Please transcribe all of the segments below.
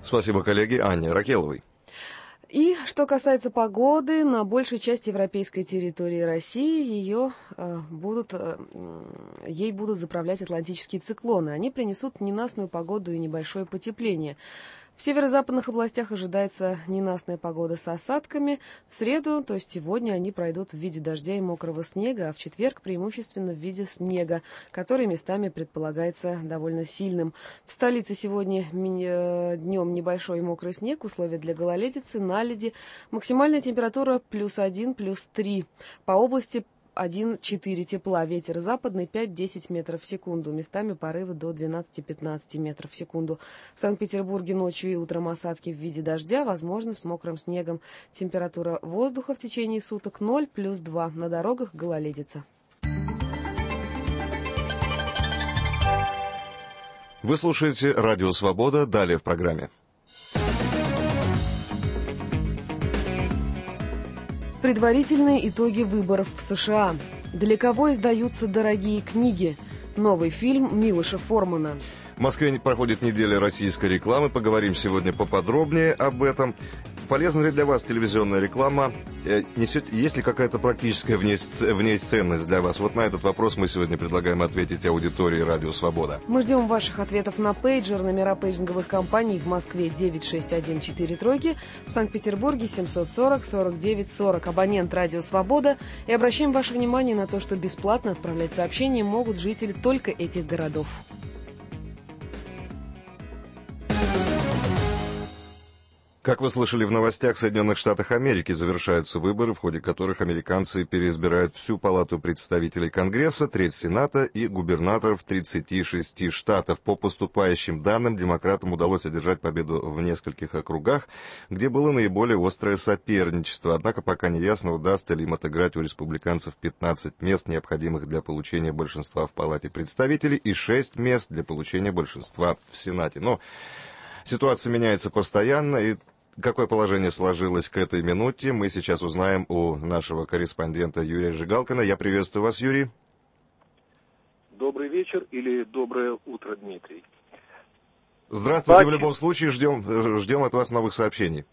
Спасибо коллеге Анне Ракеловой. И что касается погоды, на большей части европейской территории России ей будут заправлять атлантические циклоны. Они принесут ненастную погоду и небольшое потепление. В северо-западных областях ожидается ненастная погода с осадками. В среду, то есть сегодня, они пройдут в виде дождя и мокрого снега, а в четверг преимущественно в виде снега, который местами предполагается довольно сильным. В столице сегодня днем небольшой мокрый снег, условия для гололедицы, наледи. Максимальная температура +1, +3. По области 1-4 тепла, ветер западный 5-10 метров в секунду, местами порывы до 12-15 метров в секунду. В Санкт-Петербурге ночью и утром осадки в виде дождя, возможно, с мокрым снегом. Температура воздуха в течение суток 0 +2, на дорогах гололедица. Вы слушаете «Радио Свобода», далее в программе. Предварительные итоги выборов в США. Для кого издаются дорогие книги? Новый фильм Милоша Формана. В Москве проходит неделя российской рекламы. Поговорим сегодня поподробнее об этом. Полезна ли для вас телевизионная реклама? Есть ли какая-то практическая в ней ценность для вас? Вот на этот вопрос мы сегодня предлагаем ответить аудитории «Радио Свобода». Мы ждем ваших ответов на пейджер. Номера пейджинговых компаний в Москве 96143, в Санкт-Петербурге 740 49 40. Абонент «Радио Свобода». И обращаем ваше внимание на то, что бесплатно отправлять сообщения могут жители только этих городов. Как вы слышали в новостях, в Соединенных Штатах Америки завершаются выборы, в ходе которых американцы переизбирают всю палату представителей Конгресса, треть Сената и губернаторов 36 штатов. По поступающим данным, демократам удалось одержать победу в нескольких округах, где было наиболее острое соперничество. Однако пока не ясно, удастся ли им отыграть у республиканцев 15 мест, необходимых для получения большинства в палате представителей, и 6 мест для получения большинства в Сенате. Но ситуация меняется постоянно, и какое положение сложилось к этой минуте, мы сейчас узнаем у нашего корреспондента Юрия Жигалкина. Я приветствую вас, Юрий. Добрый вечер или доброе утро, Дмитрий. Здравствуйте, в любом случае ждем от вас новых сообщений.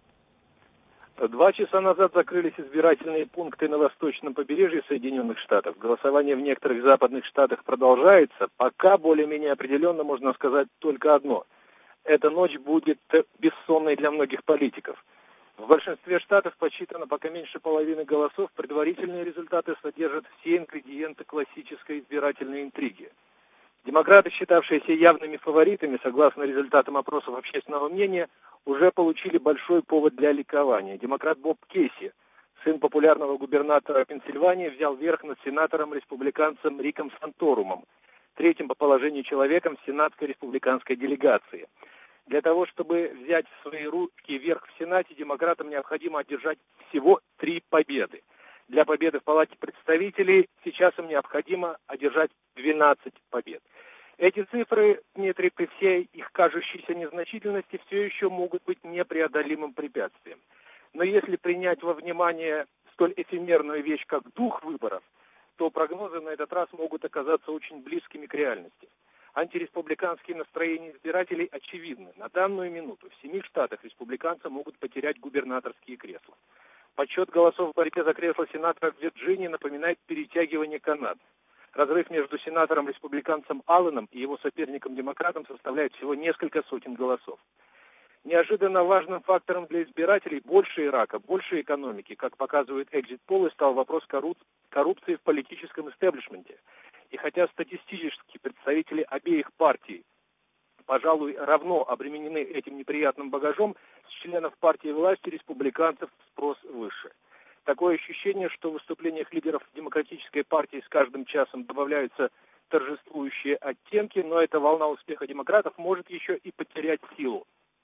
2 часа назад закрылись избирательные пункты на восточном побережье Соединенных Штатов. Голосование в некоторых западных штатах продолжается. Пока более-менее определенно можно сказать только одно – эта ночь будет бессонной для многих политиков. В большинстве штатов подсчитано пока меньше половины голосов. Предварительные результаты содержат все ингредиенты классической избирательной интриги. Демократы, считавшиеся явными фаворитами, согласно результатам опросов общественного мнения, уже получили большой повод для ликования. Демократ Боб Кейси, сын популярного губернатора Пенсильвании, взял верх над сенатором-республиканцем Риком Санторумом, третьим по положению человеком в сенатской республиканской делегации. Для того, чтобы взять в свои руки верх в Сенате, демократам необходимо одержать всего 3 победы. Для победы в Палате представителей сейчас им необходимо одержать 12 побед. Эти цифры, Дмитрий, при всей их кажущейся незначительности, все еще могут быть непреодолимым препятствием. Но если принять во внимание столь эфемерную вещь, как дух выборов, то прогнозы на этот раз могут оказаться очень близкими к реальности. Антиреспубликанские настроения избирателей очевидны. На данную минуту в 7 штатах республиканцы могут потерять губернаторские кресла. Подсчет голосов в борьбе за кресло сенатора в Вирджинии напоминает перетягивание каната. Разрыв между сенатором-республиканцем Алленом и его соперником-демократом составляет всего несколько сотен голосов. Неожиданно важным фактором для избирателей больше Ирака, больше экономики, как показывают экзит-полы, стал вопрос коррупции в политическом истеблишменте. И хотя статистически представители обеих партий, пожалуй, равно обременены этим неприятным багажом, с членов партии власти республиканцев спрос выше. Такое ощущение, что в выступлениях лидеров демократической партии с каждым часом добавляются торжествующие оттенки, но эта волна успеха демократов может еще и потерять силу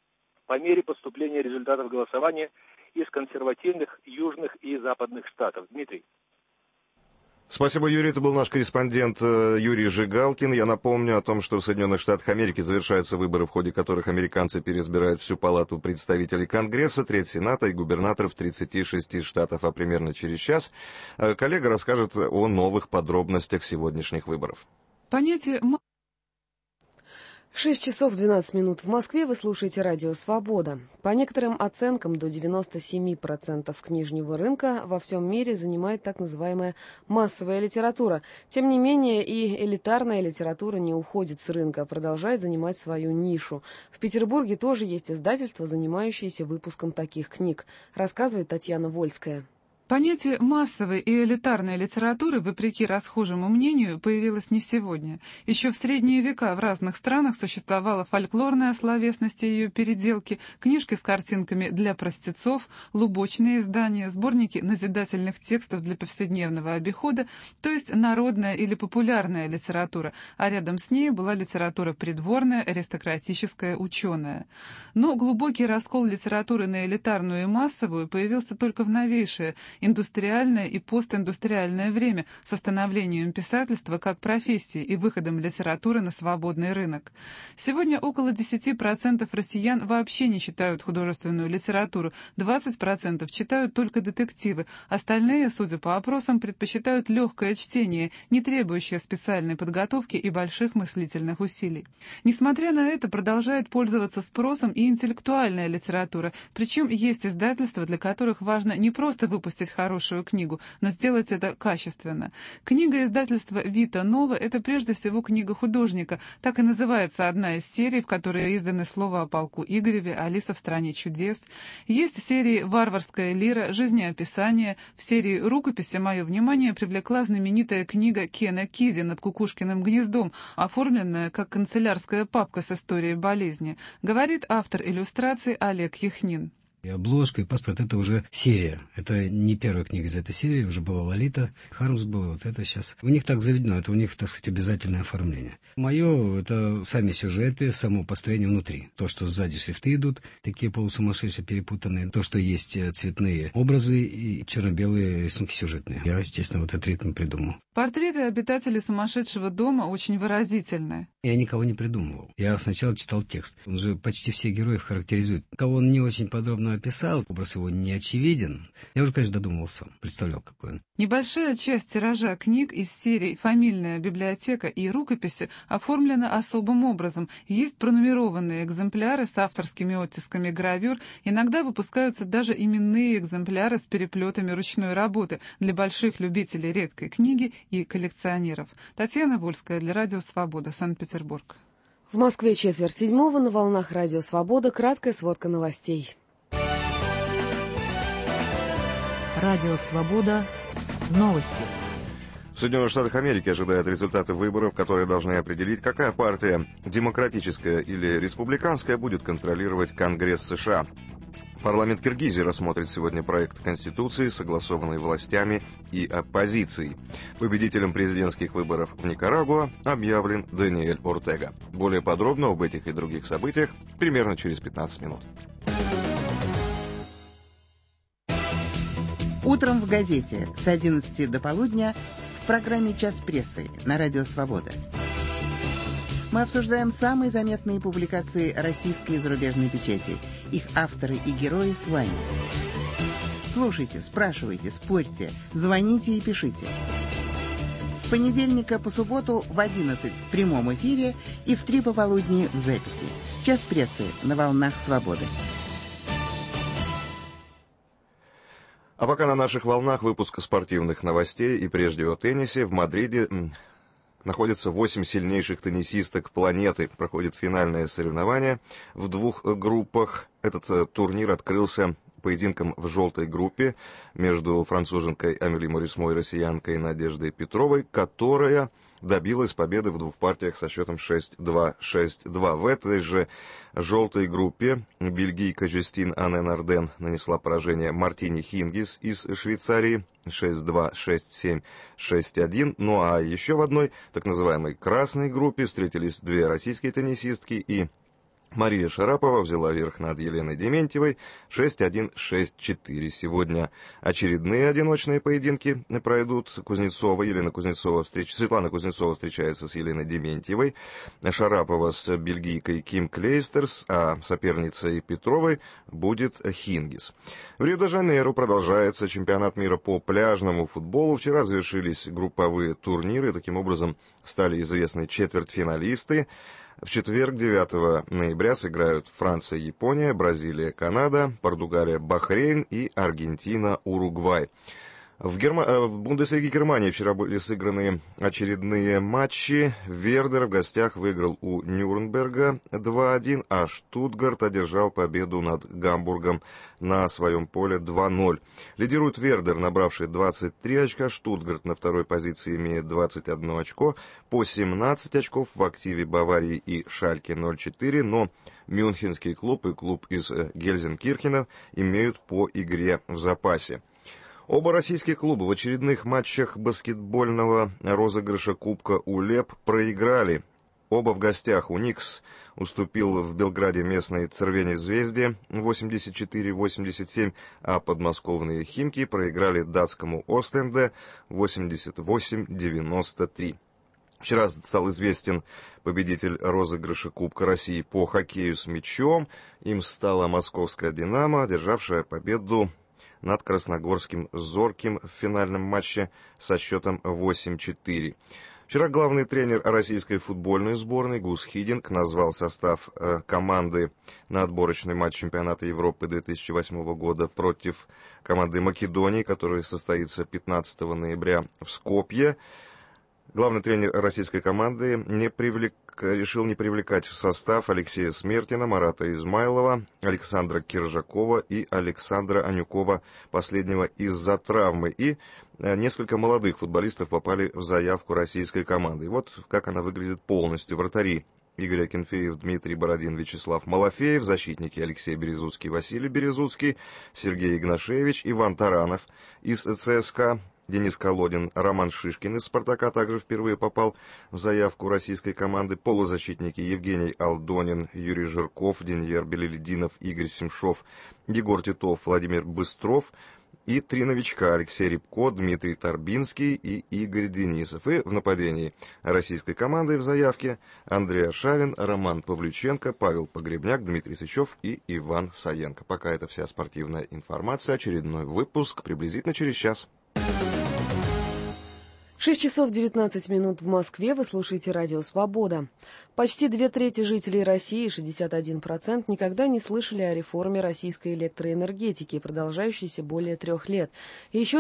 по мере поступления результатов голосования из консервативных южных и западных штатов. Дмитрий. Спасибо, Юрий. Это был наш корреспондент Юрий Жигалкин. Я напомню о том, что в Соединенных Штатах Америки завершаются выборы, в ходе которых американцы переизбирают всю палату представителей Конгресса, треть Сената и губернаторов 36 штатов. А примерно через час коллега расскажет о новых подробностях сегодняшних выборов. Понятие 6 часов 12 минут в Москве. Вы слушаете радио «Свобода». По некоторым оценкам, до 97% книжного рынка во всем мире занимает так называемая массовая литература. Тем не менее, и элитарная литература не уходит с рынка, а продолжает занимать свою нишу. В Петербурге тоже есть издательства, занимающиеся выпуском таких книг, рассказывает Татьяна Вольская. Понятие массовой и элитарной литературы, вопреки расхожему мнению, появилось не сегодня. Еще в средние века в разных странах существовала фольклорная словесность и ее переделки, книжки с картинками для простецов, лубочные издания, сборники назидательных текстов для повседневного обихода, то есть народная или популярная литература, а рядом с ней была литература придворная, аристократическая, ученая. Но глубокий раскол литературы на элитарную и массовую появился только в новейшее индустриальное и постиндустриальное время со становлением писательства как профессии и выходом литературы на свободный рынок. Сегодня около 10% россиян вообще не читают художественную литературу, 20% читают только детективы, остальные, судя по опросам, предпочитают легкое чтение, не требующее специальной подготовки и больших мыслительных усилий. Несмотря на это, продолжает пользоваться спросом и интеллектуальная литература, причем есть издательства, для которых важно не просто выпустить хорошую книгу, но сделать это качественно. Книга издательства «Вита Нова» — это прежде всего книга художника. Так и называется одна из серий, в которой изданы «Слово о полку Игореве», «Алиса в стране чудес». Есть серии «Варварская лира», «Жизнеописание». В серии «Рукописи» мое внимание привлекла знаменитая книга Кена Кизи «Над кукушкиным гнездом», оформленная как канцелярская папка с историей болезни, говорит автор иллюстраций Олег Яхнин. И обложка, и паспорт — это уже серия. Это не первая книга из этой серии, уже была «Лолита», «Хармс» был, вот это сейчас. У них так заведено, это у них, так сказать, обязательное оформление. Мое — это сами сюжеты, само построение внутри. То, что сзади шрифты идут, такие полусумасшедшие, перепутанные. То, что есть цветные образы и черно-белые рисунки сюжетные. Я, естественно, вот этот ритм придумал. Портреты обитателей сумасшедшего дома очень выразительны. Я никого не придумывал. Я сначала читал текст. Он же почти всех героев характеризует. Кого он не очень подробно описал, образ его не очевиден. Я уже, конечно, додумывал сам, представлял, какой он. Небольшая часть тиража книг из серий «Фамильная библиотека» и «Рукописи» оформлена особым образом. Есть пронумерованные экземпляры с авторскими оттисками гравюр. Иногда выпускаются даже именные экземпляры с переплетами ручной работы для больших любителей редкой книги и коллекционеров. Татьяна Вольская для Радио Свобода, Санкт-Петербург. В Москве 6:04 на волнах Радио Свобода. Краткая сводка новостей. Радио Свобода. Новости. В Соединенных Штатах Америки ожидают результаты выборов, которые должны определить, какая партия, демократическая или республиканская, будет контролировать Конгресс США. Парламент Киргизии рассмотрит сегодня проект Конституции, согласованный властями и оппозицией. Победителем президентских выборов в Никарагуа объявлен Даниэль Ортега. Более подробно об этих и других событиях примерно через 15 минут. Утром в газете с 11 до полудня в программе «Час прессы» на Радио Свобода. Мы обсуждаем самые заметные публикации российской и зарубежной печати. Их авторы и герои с вами. Слушайте, спрашивайте, спорьте, звоните и пишите. С понедельника по субботу в 11 в прямом эфире и в 3 пополудни в записи. «Час прессы» на волнах Свободы. А пока на наших волнах выпуск спортивных новостей и прежде о теннисе. В Мадриде находятся 8 сильнейших теннисисток планеты. Проходит финальное соревнование в 2 группах. Этот турнир открылся поединком в желтой группе между француженкой Амели Морисмо и россиянкой Надеждой Петровой, которая добилась победы в 2 партиях со счетом 6-2, 6-2. В этой же желтой группе бельгийка Жюстин Анне Нарден нанесла поражение Мартине Хингис из Швейцарии 6-2, 6-7, 6-1. Ну а еще в одной так называемой красной группе встретились 2 российские теннисистки, и Мария Шарапова взяла верх над Еленой Дементьевой 6-1, 6-4. Сегодня очередные одиночные поединки пройдут. Светлана Кузнецова встречается с Еленой Дементьевой, Шарапова с бельгийкой Ким Клейстерс, а соперницей Петровой будет Хингис. В Рио-де-Жанейро продолжается чемпионат мира по пляжному футболу. Вчера завершились групповые турниры. Таким образом, стали известны четвертьфиналисты. В четверг, 9 ноября, сыграют Франция, Япония, Бразилия, Канада, Португалия, Бахрейн и Аргентина, Уругвай. В Бундеслиге Германии вчера были сыграны очередные матчи. Вердер в гостях выиграл у Нюрнберга 2-1, а Штутгарт одержал победу над Гамбургом на своем поле 2-0. Лидирует Вердер, набравший 23 очка. Штутгарт на второй позиции имеет 21 очко. По 17 очков в активе Баварии и Шальке 0-4, но Мюнхенский клуб и клуб из Гельзенкирхена имеют по игре в запасе. Оба российских клуба в очередных матчах баскетбольного розыгрыша Кубка УЛЕП проиграли. Оба в гостях. УНИКС уступил в Белграде местной Цервени Звезде 84-87, а подмосковные Химки проиграли датскому Остенде 88-93. Вчера стал известен победитель розыгрыша Кубка России по хоккею с мячом. Им стала московская «Динамо», одержавшая победу над красногорским «Зорким» в финальном матче со счетом 8-4. Вчера главный тренер российской футбольной сборной Гус Хидинг назвал состав команды на отборочный матч чемпионата Европы 2008 года против команды Македонии, который состоится 15 ноября в Скопье. Главный тренер российской команды решил не привлекать в состав Алексея Смертина, Марата Измайлова, Александра Киржакова и Александра Анюкова, последнего из-за травмы. И несколько молодых футболистов попали в заявку российской команды. И вот как она выглядит полностью. Вратари: Игорь Акинфеев, Дмитрий Бородин, Вячеслав Малафеев, защитники: Алексей Березуцкий, Василий Березуцкий, Сергей Игнашевич, Иван Таранов из ЦСКА, Денис Колодин, Роман Шишкин из «Спартака» также впервые попал в заявку российской команды. Полузащитники: Евгений Алдонин, Юрий Жирков, Деньер Белелединов, Игорь Семшов, Егор Титов, Владимир Быстров. И три новичка: Алексей Рябко, Дмитрий Торбинский и Игорь Денисов. И в нападении российской команды в заявке: Андрей Аршавин, Роман Павлюченко, Павел Погребняк, Дмитрий Сычев и Иван Саенко. Пока это вся спортивная информация. Очередной выпуск приблизительно через час. 6 часов 19 минут в Москве. Вы слушаете радио «Свобода». Почти 2/3 жителей России, 61%, никогда не слышали о реформе российской электроэнергетики, продолжающейся более 3 лет. И еще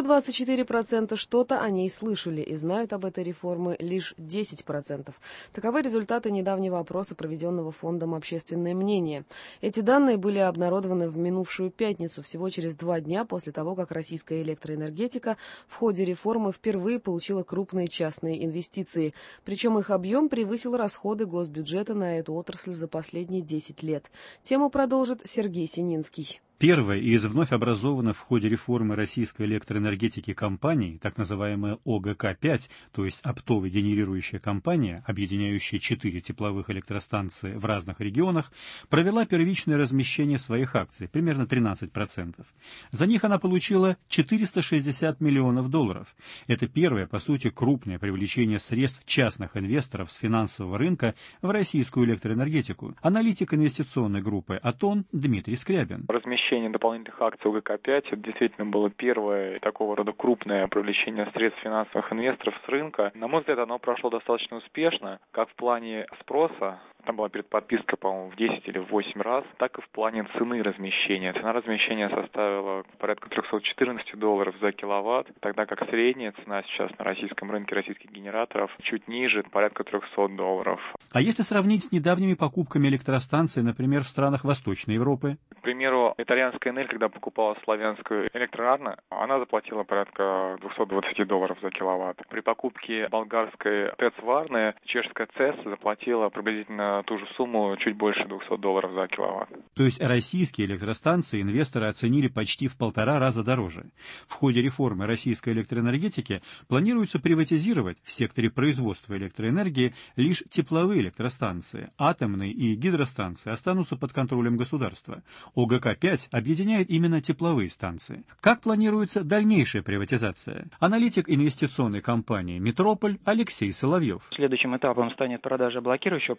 24% что-то о ней слышали и знают об этой реформе лишь 10%. Таковы результаты недавнего опроса, проведенного Фондом «Общественное мнение». Эти данные были обнародованы в минувшую пятницу, всего через 2 дня после того, как российская электроэнергетика в ходе реформы впервые получила крупные частные инвестиции. Причем их объем превысил расходы госбюджета на эту отрасль за последние 10 лет. Тему продолжит Сергей Сининский. Первая из вновь образованных в ходе реформы российской электроэнергетики компаний, так называемая ОГК-5, то есть оптово-генерирующая компания, объединяющая 4 тепловых электростанции в разных регионах, провела первичное размещение своих акций, примерно 13%. За них она получила $460 миллионов. Это первое, по сути, крупное привлечение средств частных инвесторов с финансового рынка в российскую электроэнергетику. Аналитик инвестиционной группы «Атон» Дмитрий Скрябин. Размещение дополнительных акций ОГК-5 это действительно было первое такого рода крупное привлечение средств финансовых инвесторов с рынка. На мой взгляд, оно прошло достаточно успешно, как в плане спроса. Там была предподписка, по-моему, в 10 или в 8 раз, так и в плане цены размещения. Цена размещения составила порядка $314 за киловатт, тогда как средняя цена сейчас на российском рынке российских генераторов чуть ниже, порядка $300. А если сравнить с недавними покупками электростанций, например, в странах Восточной Европы? К примеру, итальянская Энель, когда покупала славянскую Электроарна, она заплатила порядка $220 за киловатт. При покупке болгарской ТЭЦ Варны чешская ЦЭС заплатила приблизительно ту же сумму, чуть больше $200 за киловатт. То есть российские электростанции инвесторы оценили почти в 1,5 раза дороже. В ходе реформы российской электроэнергетики планируется приватизировать в секторе производства электроэнергии лишь тепловые электростанции. Атомные и гидростанции останутся под контролем государства. ОГК-5 объединяет именно тепловые станции. Как планируется дальнейшая приватизация? Аналитик инвестиционной компании «Метрополь» Алексей Соловьев. Следующим этапом станет продажа блокирующего пакета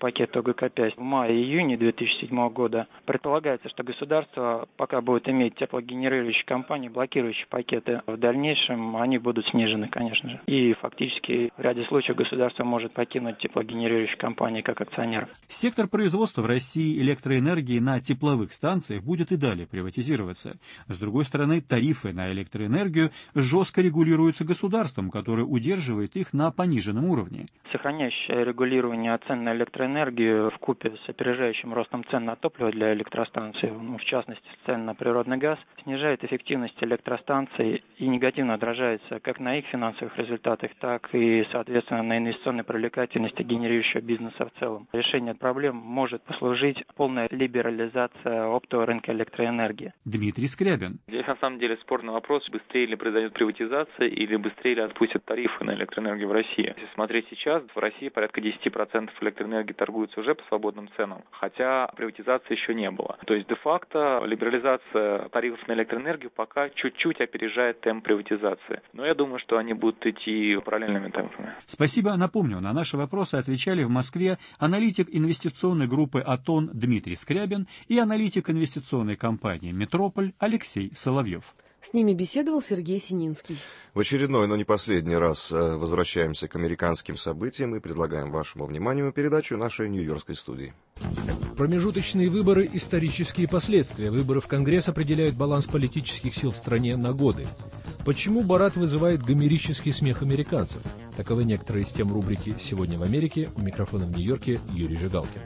ОГК-5 в мае-июне 2007 года, предполагается, что государство пока будет иметь теплогенерирующие компании, блокирующие пакеты. В дальнейшем они будут снижены, конечно же. И фактически в ряде случаев государство может покинуть теплогенерирующие компании как акционер. Сектор производства в России электроэнергии на тепловых станциях будет и далее приватизироваться. С другой стороны, тарифы на электроэнергию жестко регулируются государством, которое удерживает их на пониженном уровне. Сохраняющее регулирование цен на электроэнергию вкупе с опережающим ростом цен на топливо для электростанций, в частности цен на природный газ, снижает эффективность электростанций и негативно отражается как на их финансовых результатах, так и, соответственно, на инвестиционной привлекательности генерирующего бизнеса в целом. Решение проблем может послужить полная либерализация оптового рынка электроэнергии. Дмитрий Скрябин. Здесь на самом деле спорный вопрос, быстрее ли произойдет приватизация или быстрее ли отпустят тарифы на электроэнергию в России. Если смотреть сейчас, в России порядка 10% электроэнергии торгуется уже по свободным ценам, хотя приватизации еще не было. То есть де-факто либерализация тарифов на электроэнергию пока чуть-чуть опережает темп приватизации. Но я думаю, что они будут идти параллельными темпами. Спасибо. Напомню, на наши вопросы отвечали в Москве аналитик инвестиционной группы «Атон» Дмитрий Скрябин и аналитик инвестиционной компании «Метрополь» Алексей Соловьев. С ними беседовал Сергей Сининский. В очередной, но не последний раз возвращаемся к американским событиям и предлагаем вашему вниманию передачу нашей нью-йоркской студии. Промежуточные выборы – исторические последствия. Выборов в Конгресс определяют баланс политических сил в стране на годы. Почему Борат вызывает гомерический смех американцев? Таковы некоторые из тем рубрики «Сегодня в Америке». У микрофона в Нью-Йорке Юрий Жигалкин.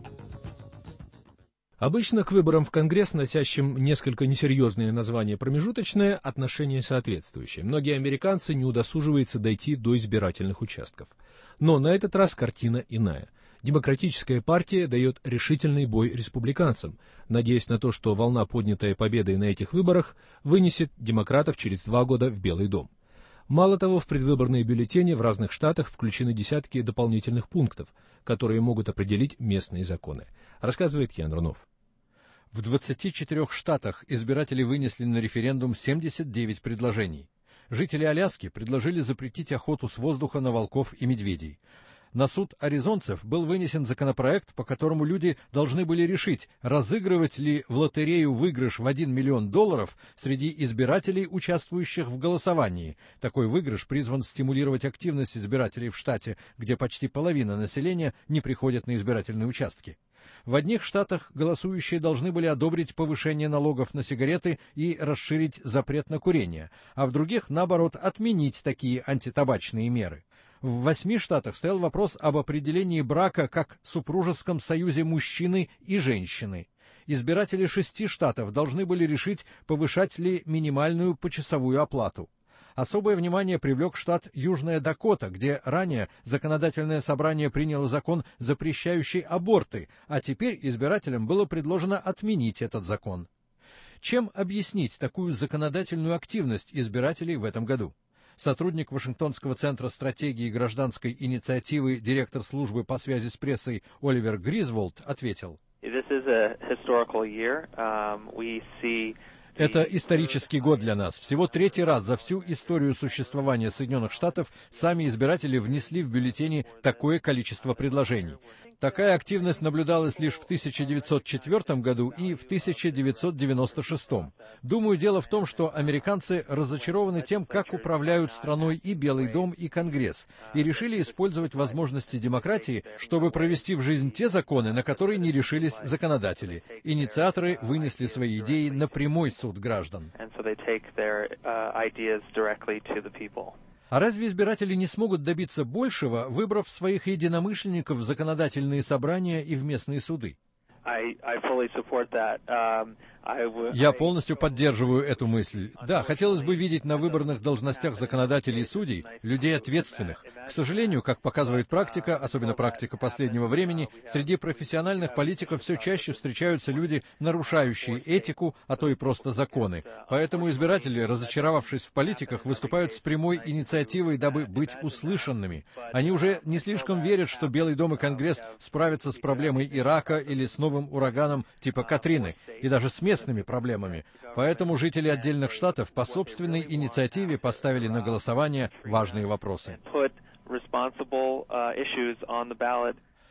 Обычно к выборам в Конгресс, носящим несколько несерьезное название «промежуточное», отношение соответствующее. Многие американцы не удосуживаются дойти до избирательных участков. Но на этот раз картина иная. Демократическая партия дает решительный бой республиканцам, надеясь на то, что волна, поднятая победой на этих выборах, вынесет демократов через 2 года в Белый дом. Мало того, в предвыборные бюллетени в разных штатах включены десятки дополнительных пунктов, которые могут определить местные законы, рассказывает Ян Рунов. В 24 штатах избиратели вынесли на референдум 79 предложений. Жители Аляски предложили запретить охоту с воздуха на волков и медведей. На суд аризонцев был вынесен законопроект, по которому люди должны были решить, разыгрывать ли в лотерею выигрыш в $1 миллион среди избирателей, участвующих в голосовании. Такой выигрыш призван стимулировать активность избирателей в штате, где почти половина населения не приходит на избирательные участки. В одних штатах голосующие должны были одобрить повышение налогов на сигареты и расширить запрет на курение, а в других, наоборот, отменить такие антитабачные меры. В 8 штатах стоял вопрос об определении брака как супружеском союзе мужчины и женщины. Избиратели 6 штатов должны были решить, повышать ли минимальную почасовую оплату. Особое внимание привлек штат Южная Дакота, где ранее законодательное собрание приняло закон, запрещающий аборты, а теперь избирателям было предложено отменить этот закон. Чем объяснить такую законодательную активность избирателей в этом году? Сотрудник Вашингтонского центра стратегии и гражданской инициативы, директор службы по связи с прессой Оливер Гризволд ответил: «Это исторический год для нас. Всего 3-й раз за всю историю существования Соединенных Штатов сами избиратели внесли в бюллетени такое количество предложений. Такая активность наблюдалась лишь в 1904 году и в 1996. Думаю, дело в том, что американцы разочарованы тем, как управляют страной и Белый дом, и Конгресс, и решили использовать возможности демократии, чтобы провести в жизнь те законы, на которые не решились законодатели. Инициаторы вынесли свои идеи на прямой суд граждан». А разве избиратели не смогут добиться большего, выбрав своих единомышленников в законодательные собрания и в местные суды? Я полностью поддерживаю эту мысль. Да, хотелось бы видеть на выборных должностях законодателей и судей людей ответственных. К сожалению, как показывает практика, особенно практика последнего времени, среди профессиональных политиков все чаще встречаются люди, нарушающие этику, а то и просто законы. Поэтому избиратели, разочаровавшись в политиках, выступают с прямой инициативой, дабы быть услышанными. Они уже не слишком верят, что Белый дом и Конгресс справятся с проблемой Ирака или с новым ураганом типа Катрины, и даже с местными проблемами. Поэтому жители отдельных штатов по собственной инициативе поставили на голосование важные вопросы.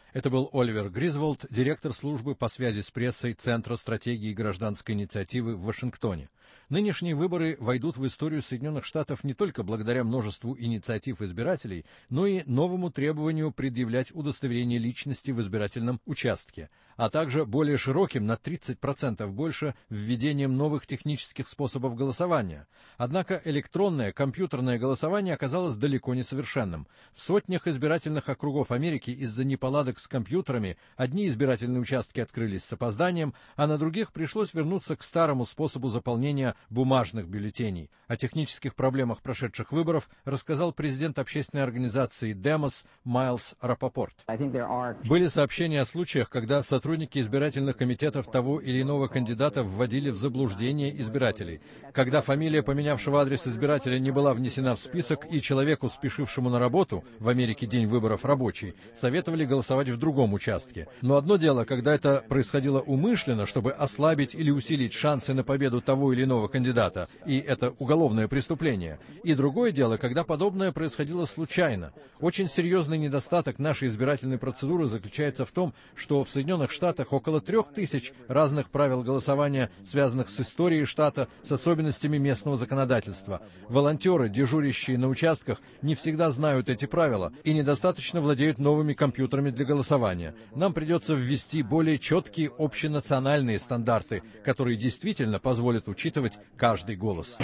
Это был Оливер Гризволд, директор службы по связи с прессой Центра стратегии гражданской инициативы в Вашингтоне. Нынешние выборы войдут в историю Соединенных Штатов не только благодаря множеству инициатив избирателей, но и новому требованию предъявлять удостоверение личности в избирательном участке, а также более широким, на 30% больше, введением новых технических способов голосования. Однако электронное, компьютерное голосование оказалось далеко не совершенным. В сотнях избирательных округов Америки из-за неполадок с компьютерами одни избирательные участки открылись с опозданием, а на других пришлось вернуться к старому способу заполнения бумажных бюллетеней. О технических проблемах прошедших выборов рассказал президент общественной организации «Демос» Майлз Рапопорт. Были сообщения о случаях, когда сотрудники избирательных комитетов того или иного кандидата вводили в заблуждение избирателей, когда фамилия поменявшего адрес избирателя не была внесена в список, и человеку, спешившему на работу, в Америке день выборов рабочий, советовали голосовать в другом участке. Но одно дело, когда это происходило умышленно, чтобы ослабить или усилить шансы на победу того или иного кандидата, и это уголовное преступление. И другое дело, когда подобное происходило случайно. Очень серьезный недостаток нашей избирательной процедуры заключается в том, что в Соединенных Штатах около 3000 разных правил голосования, связанных с историей штата, с особенностями местного законодательства. Волонтеры, дежурящие на участках, не всегда знают эти правила и недостаточно владеют новыми компьютерами для голосования. Нам придется ввести более четкие общенациональные стандарты, которые действительно позволят учитывать каждый голос.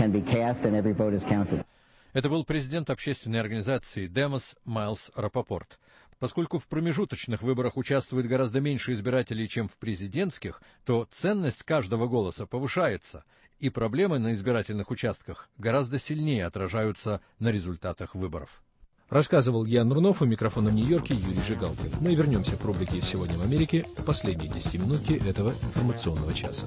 Это был президент общественной организации «Демос» Майлз Рапопорт. Поскольку в промежуточных выборах участвует гораздо меньше избирателей, чем в президентских, то ценность каждого голоса повышается, и проблемы на избирательных участках гораздо сильнее отражаются на результатах выборов. Рассказывал Ян Рунов, у микрофона в Нью-Йорке Юрий Жигалкин. Мы вернемся к рубрике «Сегодня в Америке» в последние 10 минутки этого информационного часа.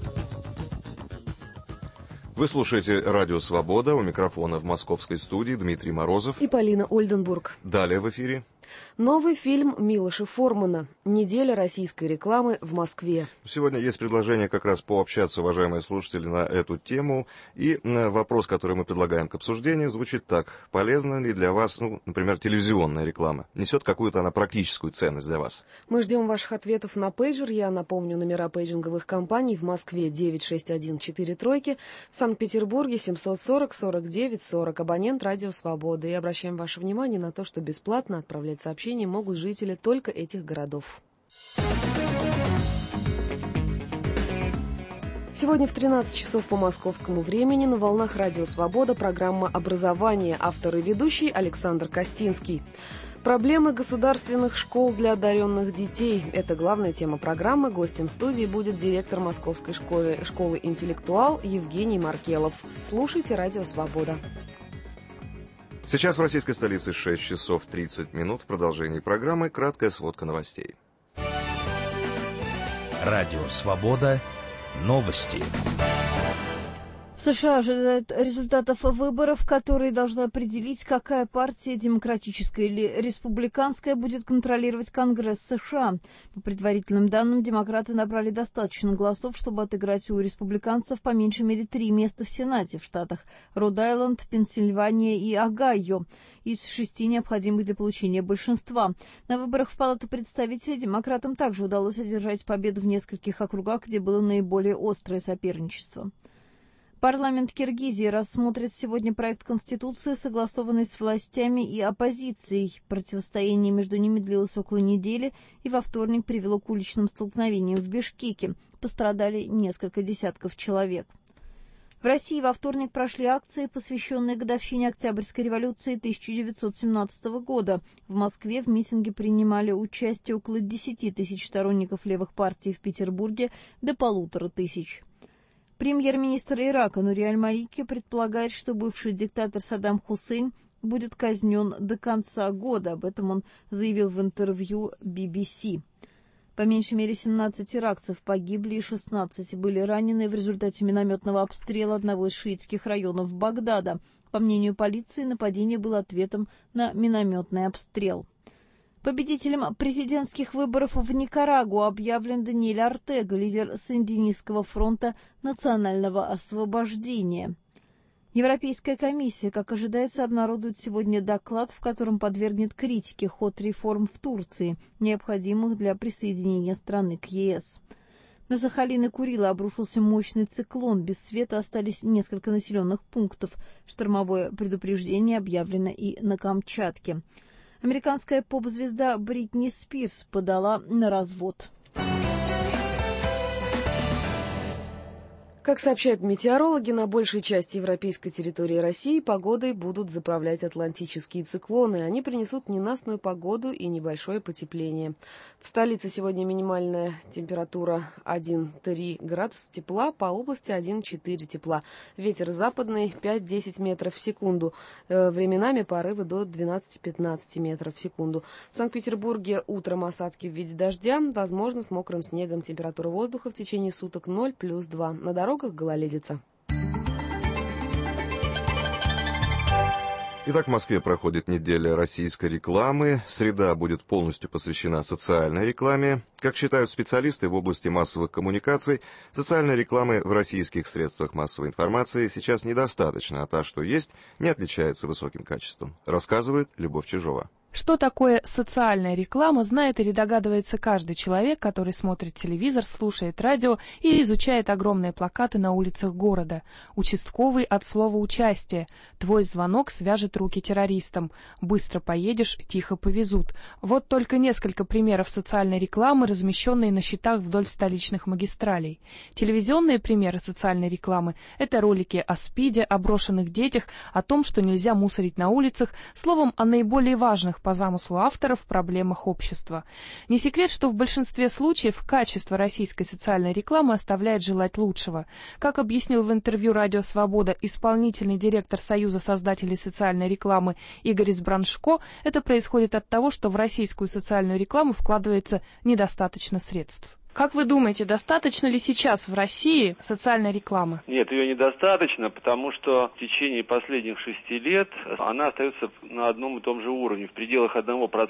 Вы слушаете «Радио Свобода», у микрофона в московской студии Дмитрий Морозов и Полина Ольденбург. Далее в эфире новый фильм Милоша Формана «Неделя российской рекламы в Москве». Сегодня есть предложение как раз пообщаться, уважаемые слушатели, на эту тему. И вопрос, который мы предлагаем к обсуждению, звучит так. Полезна ли для вас, например, телевизионная реклама? Несет какую-то она практическую ценность для вас? Мы ждем ваших ответов на пейджер. Я напомню, номера пейджинговых компаний: в Москве 96143, в Санкт-Петербурге 740-49-40, абонент «Радио Свобода». И обращаем ваше внимание на то, что бесплатно отправлять сообщения могут жители только этих городов. Сегодня в 13 часов по московскому времени на волнах «Радио Свобода» программа «Образование». Автор и ведущий Александр Костинский. Проблемы государственных школ для одаренных детей – это главная тема программы. Гостем студии будет директор Московской школы «Интеллектуал» Евгений Маркелов. Слушайте «Радио Свобода». Сейчас в российской столице 6 часов 30 минут. В продолжении программы краткая сводка новостей. Радио Свобода. Новости. В США ожидают результатов выборов, которые должны определить, какая партия, демократическая или республиканская, будет контролировать Конгресс США. По предварительным данным, демократы набрали достаточно голосов, чтобы отыграть у республиканцев по меньшей мере 3 места в Сенате в штатах Род-Айленд, Пенсильвания и Огайо из 6 необходимых для получения большинства. На выборах в Палату представителей демократам также удалось одержать победу в нескольких округах, где было наиболее острое соперничество. Парламент Киргизии рассмотрит сегодня проект Конституции, согласованный с властями и оппозицией. Противостояние между ними длилось около недели и во вторник привело к уличным столкновениям в Бишкеке. Пострадали несколько десятков человек. В России во вторник прошли акции, посвященные годовщине Октябрьской революции 1917 года. В Москве в митинге принимали участие около 10 тысяч сторонников левых партий, в Петербурге до 1500. Премьер-министр Ирака Нури аль-Малики предполагает, что бывший диктатор Саддам Хусейн будет казнен до конца года. Об этом он заявил в интервью BBC. По меньшей мере 17 иракцев погибли и 16 были ранены в результате минометного обстрела одного из шиитских районов Багдада. По мнению полиции, нападение было ответом на минометный обстрел. Победителем президентских выборов в Никарагуа объявлен Даниэль Ортега, лидер Сандинистского фронта национального освобождения. Европейская комиссия, как ожидается, обнародует сегодня доклад, в котором подвергнет критике ход реформ в Турции, необходимых для присоединения страны к ЕС. На Сахалин и Курилы обрушился мощный циклон. Без света остались несколько населенных пунктов. Штормовое предупреждение объявлено и на Камчатке. Американская поп-звезда Бритни Спирс подала на развод. Как сообщают метеорологи, на большей части европейской территории России погодой будут заправлять атлантические циклоны. Они принесут ненастную погоду и небольшое потепление. В столице сегодня минимальная температура 1,3 градуса тепла, по области 1,4 тепла. Ветер западный 5-10 метров в секунду. Временами порывы до 12-15 метров в секунду. В Санкт-Петербурге утром осадки в виде дождя. Возможно, с мокрым снегом. Температура воздуха в течение суток 0 плюс 2. На дорогах гололедица. Итак, в Москве проходит неделя российской рекламы. Среда будет полностью посвящена социальной рекламе. Как считают специалисты в области массовых коммуникаций, социальной рекламы в российских средствах массовой информации сейчас недостаточно, а та, что есть, не отличается высоким качеством. Рассказывает Любовь Чижова. Что такое социальная реклама, знает или догадывается каждый человек, который смотрит телевизор, слушает радио или изучает огромные плакаты на улицах города. Участковый от слова «участие». Твой звонок свяжет руки террористам. Быстро поедешь, тихо повезут. Вот только несколько примеров социальной рекламы, размещенные на щитах вдоль столичных магистралей. Телевизионные примеры социальной рекламы – это ролики о СПИДе, о брошенных детях, о том, что нельзя мусорить на улицах, словом, о наиболее важных по замыслу авторов проблемах общества. Не секрет, что в большинстве случаев качество российской социальной рекламы оставляет желать лучшего. Как объяснил в интервью «Радио Свобода» исполнительный директор Союза создателей социальной рекламы Игорь Избраншко, это происходит от того, что в российскую социальную рекламу вкладывается недостаточно средств. Как вы думаете, достаточно ли сейчас в России социальной рекламы? Нет, ее недостаточно, потому что в течение последних 6 лет она остается на одном и том же уровне, в пределах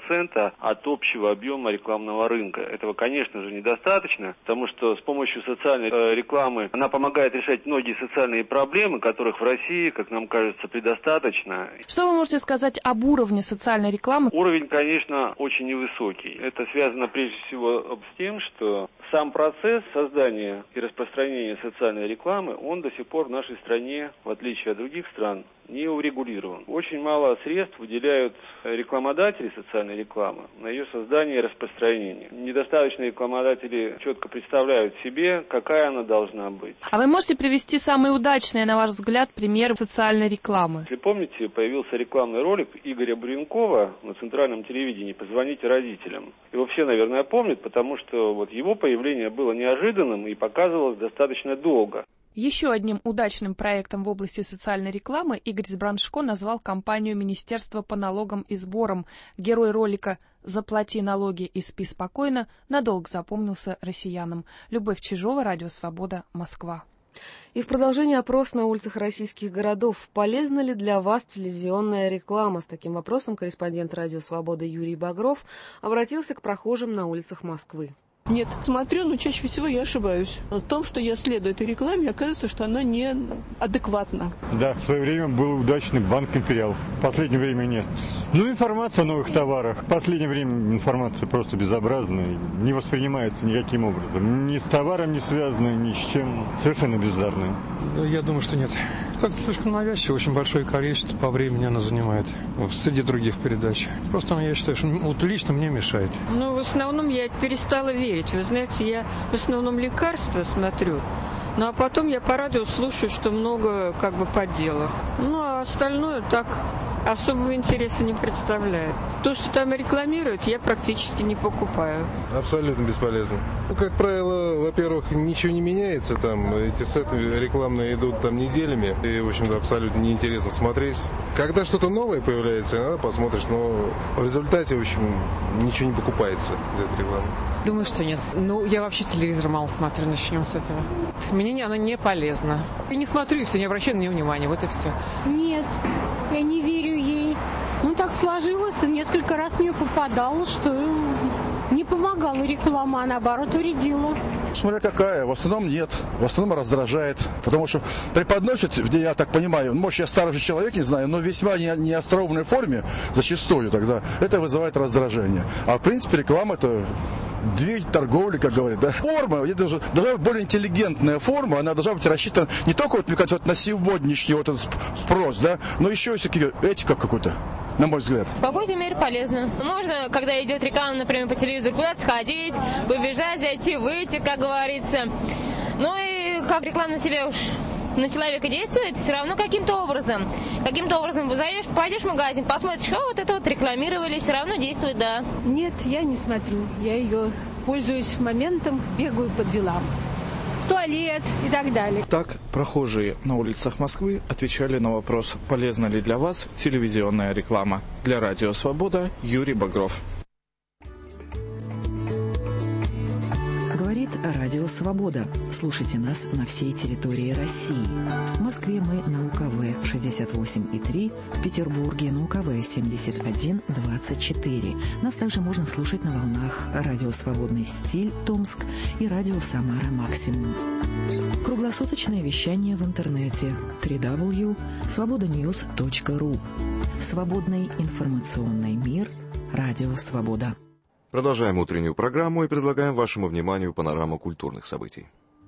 1% от общего объема рекламного рынка. Этого, конечно же, недостаточно, потому что с помощью социальной рекламы она помогает решать многие социальные проблемы, которых в России, как нам кажется, предостаточно. Что вы можете сказать об уровне социальной рекламы? Уровень, конечно, очень невысокий. Это связано прежде всего с тем, что сам процесс создания и распространения социальной рекламы, он до сих пор в нашей стране, в отличие от других стран, не урегулирован. Очень мало средств выделяют рекламодатели социальной рекламы на ее создание и распространение. Недостаточно рекламодатели четко представляют себе, какая она должна быть. А вы можете привести самый удачный, на ваш взгляд, пример социальной рекламы? Если помните, появился рекламный ролик Игоря Буренкова на центральном телевидении «Позвоните родителям». Его все, наверное, помнят, потому что вот его появление было неожиданным и показывалось достаточно долго. Еще одним удачным проектом в области социальной рекламы Игорь Збраншко назвал кампанию Министерства по налогам и сборам. Герой ролика «Заплати налоги и спи спокойно» надолго запомнился россиянам. Любовь Чижова, Радио Свобода, Москва. И в продолжение опрос на улицах российских городов. Полезна ли для вас телевизионная реклама? С таким вопросом корреспондент Радио Свобода Юрий Багров обратился к прохожим на улицах Москвы. Нет, смотрю, но чаще всего я ошибаюсь. В том, что я следую этой рекламе, оказывается, что она не адекватна. Да, в свое время был удачный банк «Империал». В последнее время нет. Ну, информация о новых товарах. В последнее время информация просто безобразная, не воспринимается никаким образом. Ни с товаром не связана, ни с чем. Совершенно бездарная. Я думаю, что нет. Как-то слишком навязчиво, очень большое количество по времени она занимает среди других передач. Просто я считаю, что вот лично мне мешает. Ну, в основном я перестала верить. Вы знаете, я в основном лекарства смотрю, ну а потом я по радио слушаю, что много как бы подделок. Ну а остальное так особого интереса не представляет. То, что там рекламируют, я практически не покупаю. Абсолютно бесполезно. Ну, как правило, во-первых, ничего не меняется там. Эти сеты рекламные идут там неделями. И, в общем-то, абсолютно неинтересно смотреть. Когда что-то новое появляется, иногда посмотришь, но в результате, в общем, ничего не покупается из этой рекламы. Думаю, что нет. Ну, я вообще телевизор мало смотрю, начнем с этого. Мне она не полезна. И не смотрю, и все, не обращаю на нее внимания, вот и все. Нет, я не верю ей. Ну, так сложилось, несколько раз в нее попадала, что не помогала реклама, а наоборот вредила. смотря какая. В основном нет. В основном раздражает. Потому что преподносят, где я так понимаю, может, я старый человек, не знаю, но весьма неостроумной форме зачастую тогда. Это вызывает раздражение. А в принципе реклама это двигатель торговли, как говорят. Да? Форма, это должна быть более интеллигентная форма, она должна быть рассчитана не только, вот, мне кажется, на сегодняшний вот этот спрос, да, но еще и этика какую-то. На мой взгляд. В какой-то мере полезно. Можно, когда идет реклама, например, по телевизору, куда-то сходить, побежать, зайти, выйти, как говорится. Ну и как реклама на тебя уж на человека действует, все равно каким-то образом. Каким-то образом зайдешь, пойдешь в магазин, посмотришь, вот это вот рекламировали, все равно действует, да. Нет, я не смотрю. Я ее пользуюсь моментом, бегаю по делам. В туалет и так далее. Так, прохожие на улицах Москвы отвечали на вопрос, полезна ли для вас телевизионная реклама. Для Радио Свобода Юрий Багров. Говорит Радио Свобода. Слушайте нас на всей территории России. В Москве мы на УКВ 68,3, в Петербурге на УКВ 71,24. Нас также можно слушать на волнах Радио Свободный стиль Томск и Радио Самара Максимум. Круглосуточное вещание в интернете www.svobodanews.ru. Свободный информационный мир. Радио Свобода. Продолжаем утреннюю программу и предлагаем вашему вниманию панораму культурных событий.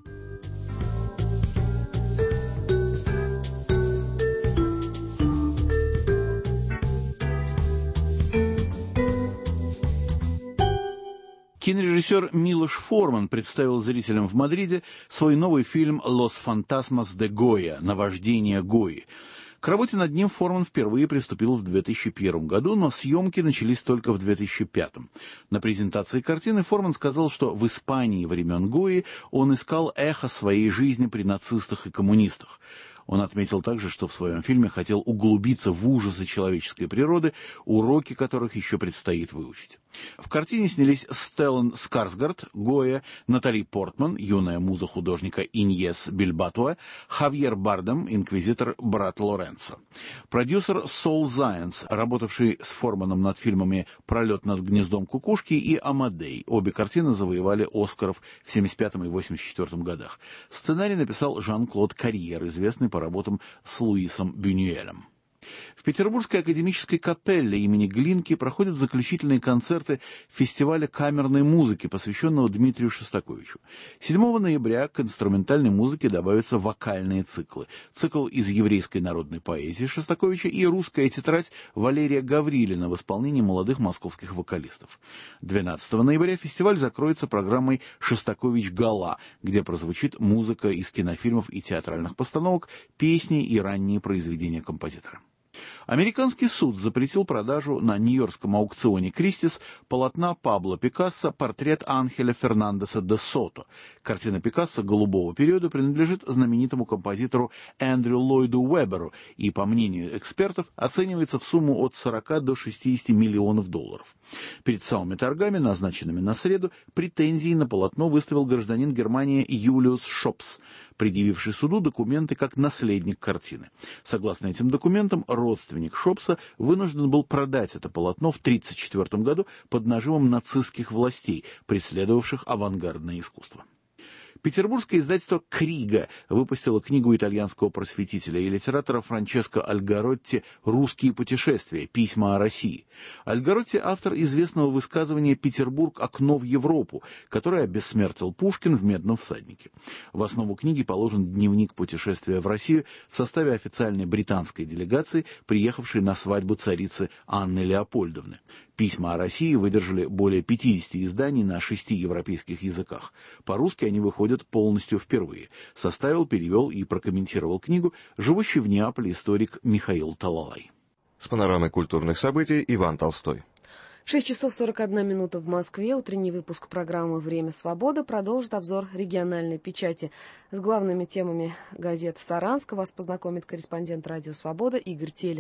Кинорежиссер Милош Форман представил зрителям в Мадриде свой новый фильм «Los Fantasmas de Goya» «Наваждение Гои». К работе над ним Форман впервые приступил в 2001 году, но съемки начались только в 2005. На презентации картины Форман сказал, что в Испании времен Гои он искал эхо своей жизни при нацистах и коммунистах. Он отметил также, что в своем фильме хотел углубиться в ужасы человеческой природы, уроки которых еще предстоит выучить. В картине снялись Стеллан Скарсгард, Гоя, Натали Портман, юная муза художника Иньес Бильбатуа, Хавьер Бардем, инквизитор брат Лоренцо. Продюсер Сол Зайенс, работавший с Форманом над фильмами «Пролет над гнездом кукушки» и «Амадей». Обе картины завоевали Оскаров в 1975 и 1984 годах. Сценарий написал Жан-Клод Карьер, известный по работам с Луисом Бюнюэлем. В Петербургской академической капелле имени Глинки проходят заключительные концерты фестиваля камерной музыки, посвященного Дмитрию Шостаковичу. 7 ноября к инструментальной музыке добавятся вокальные циклы. Цикл из еврейской народной поэзии Шостаковича и русская тетрадь Валерия Гаврилина в исполнении молодых московских вокалистов. 12 ноября фестиваль закроется программой «Шостакович Гала», где прозвучит музыка из кинофильмов и театральных постановок, песни и ранние произведения композитора. Американский суд запретил продажу на нью-йоркском аукционе «Кристис» полотна Пабло Пикассо «Портрет Анхеля Фернандеса де Сото». Картина Пикассо голубого периода принадлежит знаменитому композитору Эндрю Ллойду Уэберу и, по мнению экспертов, оценивается в сумму от 40 до 60 миллионов долларов. Перед самыми торгами, назначенными на среду, претензии на полотно выставил гражданин Германии Юлиус Шопс, предъявивший суду документы как наследник картины. Согласно этим документам, родственник Шопса вынужден был продать это полотно в 1934 году под нажимом нацистских властей, преследовавших авангардное искусство. Петербургское издательство «Крига» выпустило книгу итальянского просветителя и литератора Франческо Альгаротти «Русские путешествия. Письма о России». Альгаротти – автор известного высказывания «Петербург – окно в Европу», которое обессмертил Пушкин в «Медном всаднике». В основу книги положен дневник путешествия в Россию в составе официальной британской делегации, приехавшей на свадьбу царицы Анны Леопольдовны. «Письма о России» выдержали более 50 изданий на 6 европейских языках. По-русски они выходят полностью впервые. Составил, перевел и прокомментировал книгу живущий в Неаполе историк Михаил Талалай. С панорамой культурных событий Иван Толстой. 6 часов 41 минута в Москве. Утренний выпуск программы «Время свободы» продолжит обзор региональной печати. С главными темами газет Саранска вас познакомит корреспондент «Радио Свобода» Игорь Телин.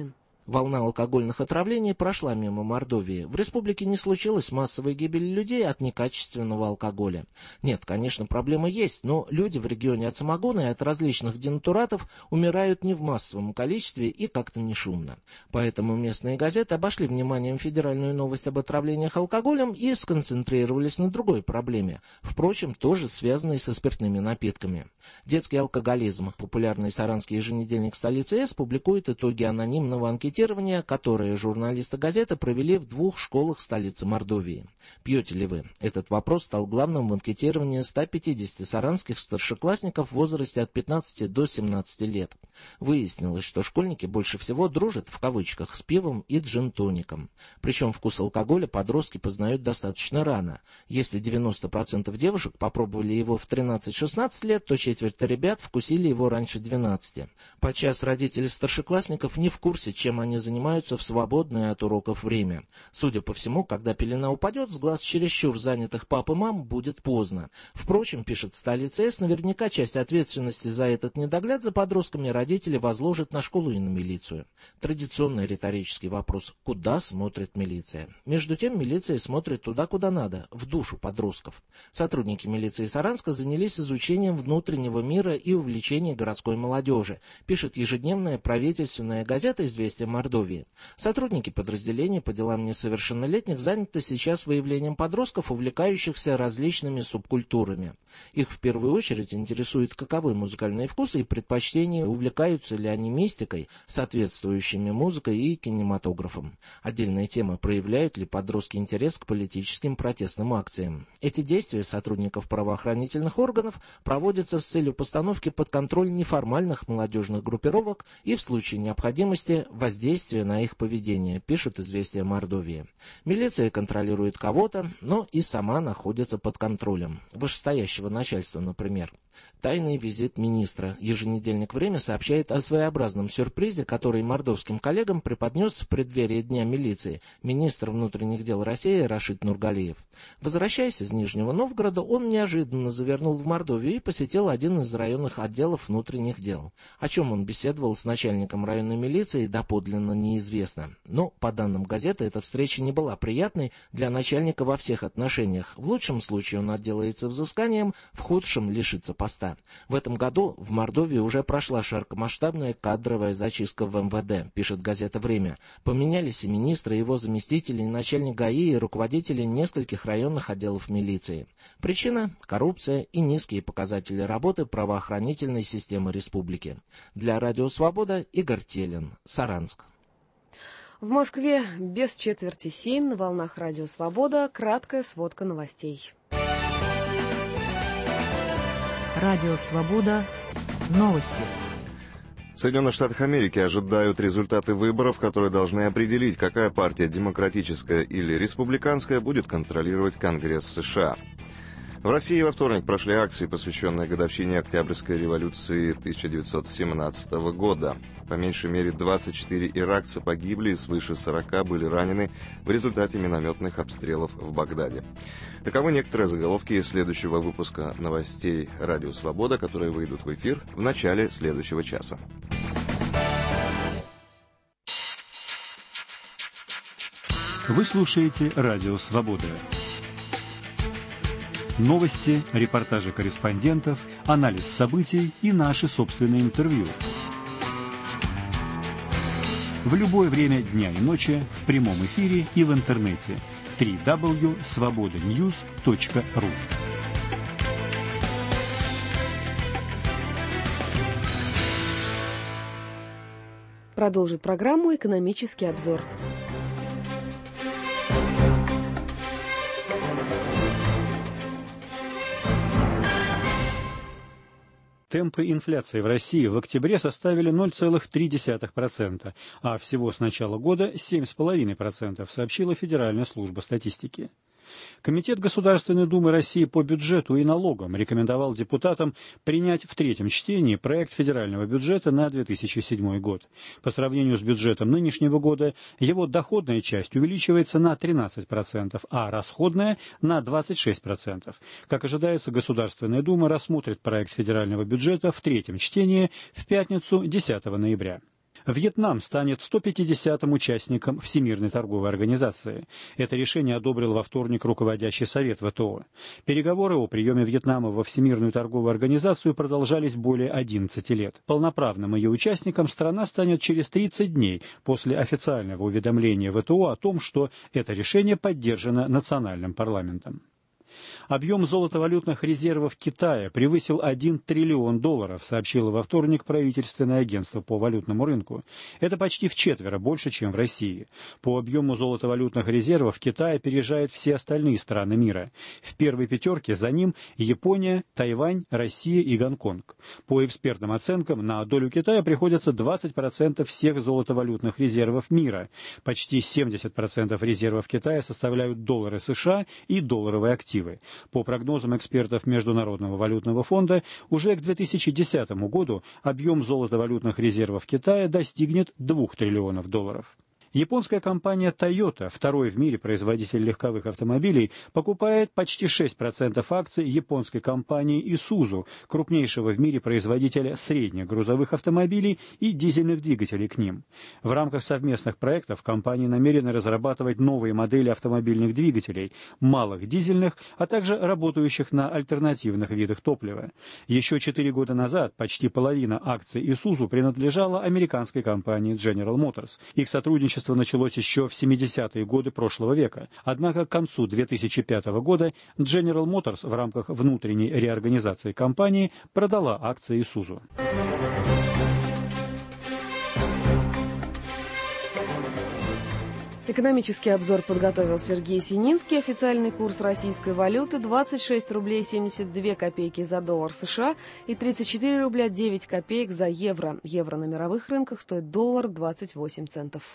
Волна алкогольных отравлений прошла мимо Мордовии. В республике не случилось массовой гибели людей от некачественного алкоголя. Нет, конечно, проблема есть, но люди в регионе от самогона и от различных денатуратов умирают не в массовом количестве и как-то не шумно. Поэтому местные газеты обошли вниманием федеральную новость об отравлениях алкоголем и сконцентрировались на другой проблеме, впрочем, тоже связанной со спиртными напитками. Детский алкоголизм. Популярный саранский еженедельник столицы С публикует итоги анонимного анкетирования, которые журналисты газеты провели в 2 школах столицы Мордовии. Пьете ли вы? Этот вопрос стал главным в анкетировании 150 саранских старшеклассников в возрасте от 15 до 17 лет. Выяснилось, что школьники больше всего дружат, в кавычках, с пивом и джин-тоником. Причем вкус алкоголя подростки познают достаточно рано. Если 90% девушек попробовали его в 13-16 лет, то четверть ребят вкусили его раньше 12. Подчас родители старшеклассников не в курсе, чем они занимаются в свободное от уроков время. Судя по всему, когда пелена упадет с глаз чересчур занятых пап и мам, будет поздно. Впрочем, пишет столица С, наверняка часть ответственности за этот недогляд за подростками родители возложат на школу и на милицию. Традиционный риторический вопрос: куда смотрит милиция? Между тем, милиция смотрит туда, куда надо, в душу подростков. Сотрудники милиции Саранска занялись изучением внутреннего мира и увлечений городской молодежи, пишет ежедневная правительственная газета «Известия Мордовии». Сотрудники подразделений по делам несовершеннолетних заняты сейчас выявлением подростков, увлекающихся различными субкультурами. Их в первую очередь интересует, каковы музыкальные вкусы и предпочтения, увлекаются ли они мистикой, соответствующими музыкой и кинематографом. Отдельная тема: проявляют ли подростки интерес к политическим протестным акциям. Эти действия сотрудников правоохранительных органов проводятся с целью постановки под контроль неформальных молодежных группировок и, в случае необходимости, воздействия на их поведение, пишут «Известия Мордовии». Милиция контролирует кого-то, но и сама находится под контролем вышестоящего начальства, например. Тайный визит министра. Еженедельник «Время» сообщает о своеобразном сюрпризе, который мордовским коллегам преподнес в преддверии Дня милиции министр внутренних дел России Рашид Нургалиев. Возвращаясь из Нижнего Новгорода, он неожиданно завернул в Мордовию и посетил один из районных отделов внутренних дел. О чем он беседовал с начальником районной милиции, доподлинно неизвестно. Но, по данным газеты, эта встреча не была приятной для начальника во всех отношениях. В лучшем случае он отделается взысканием, в худшем лишится поста. В этом году в Мордовии уже прошла широкомасштабная кадровая зачистка в МВД, пишет газета «Время». Поменялись и министры, и его заместители, и начальник ГАИ, и руководители нескольких районных отделов милиции. Причина – коррупция и низкие показатели работы правоохранительной системы республики. Для Радио Свобода Игорь Телин, Саранск. В Москве без 6:45 на волнах Радио Свобода краткая сводка новостей. Радио Свобода. Новости. В Соединенных Штатах Америки ожидают результаты выборов, которые должны определить, какая партия, демократическая или республиканская, будет контролировать Конгресс США. В России во вторник прошли акции, посвященные годовщине Октябрьской революции 1917 года. По меньшей мере 24 иракца погибли и свыше 40 были ранены в результате минометных обстрелов в Багдаде. Таковы некоторые заголовки следующего выпуска новостей «Радио Свобода», которые выйдут в эфир в начале следующего часа. Вы слушаете «Радио Свобода». Новости, репортажи корреспондентов, анализ событий и наши собственные интервью. В любое время дня и ночи, в прямом эфире и в интернете. www.svobodanews.ru. Продолжит программу «Экономический обзор». Темпы инфляции в России в октябре составили 0,3%, а всего с начала года 7,5%, сообщила Федеральная служба статистики. Комитет Государственной Думы России по бюджету и налогам рекомендовал депутатам принять в третьем чтении проект федерального бюджета на 2007 год. По сравнению с бюджетом нынешнего года, его доходная часть увеличивается на 13%, а расходная на 26%. Как ожидается, Государственная Дума рассмотрит проект федерального бюджета в третьем чтении в пятницу 10 ноября. Вьетнам станет 150-м участником Всемирной торговой организации. Это решение одобрил во вторник руководящий совет ВТО. Переговоры о приеме Вьетнама во Всемирную торговую организацию продолжались более 11 лет. Полноправным ее участником страна станет через 30 дней после официального уведомления ВТО о том, что это решение поддержано национальным парламентом. Объем золотовалютных резервов Китая превысил $1 триллион, сообщило во вторник правительственное агентство по валютному рынку. Это почти вчетверо больше, чем в России. По объему золотовалютных резервов Китай опережает все остальные страны мира. В первой пятерке за ним Япония, Тайвань, Россия и Гонконг. По экспертным оценкам, на долю Китая приходится 20% всех золотовалютных резервов мира. Почти 70% резервов Китая составляют доллары США и долларовые активы. По прогнозам экспертов Международного валютного фонда, уже к 2010 году объем золотовалютных резервов Китая достигнет $2 триллионов. Японская компания Toyota, второй в мире производитель легковых автомобилей, покупает почти 6% акций японской компании Isuzu, крупнейшего в мире производителя средних грузовых автомобилей и дизельных двигателей к ним. В рамках совместных проектов компании намерены разрабатывать новые модели автомобильных двигателей, малых дизельных, а также работающих на альтернативных видах топлива. Еще 4 года назад почти половина акций Isuzu принадлежала американской компании General Motors. Их сотрудничество началось еще в 70-е годы прошлого века. Однако к концу 2005 года General Motors в рамках внутренней реорганизации компании продала акции Isuzu. Экономический обзор подготовил Сергей Сининский. Официальный курс российской валюты 26 рублей 72 копейки за доллар США и 34 рубля 9 копеек за евро. Евро на мировых рынках стоит $1.28.